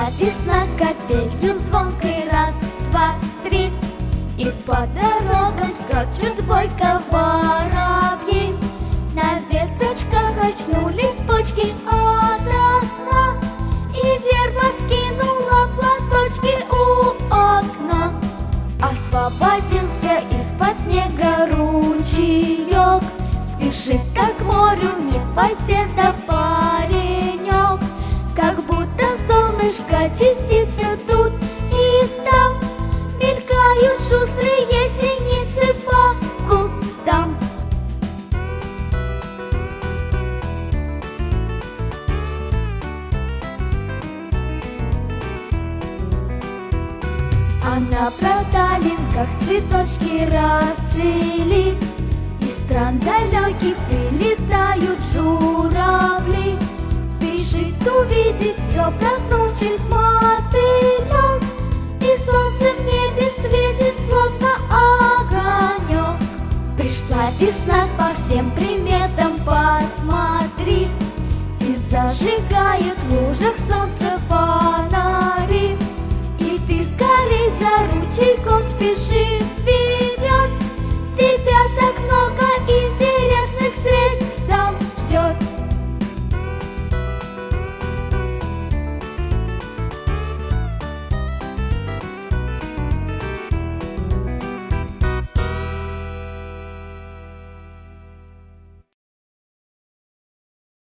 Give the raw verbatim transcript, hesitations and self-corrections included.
весна капелью звонкой, раз, два, три, и по дорогам скачут бойко воробьи. На веточках очнулись почки ото сна, и верба скинула платочки у окна. Освободился из-под снега ручеек, спешит как к морю непоседа паренек. Как будто солнышко частицы тут и там, мелькают шустрые синицы по кустам. А на проталинках цветочки расцвели, из стран далеких прилетают журавли. Спешит увидеть все, проснувшись мотылек, и солнце в небе светит, словно огонек. Пришла весна, по всем приметам посмотри, и зажигает в лужах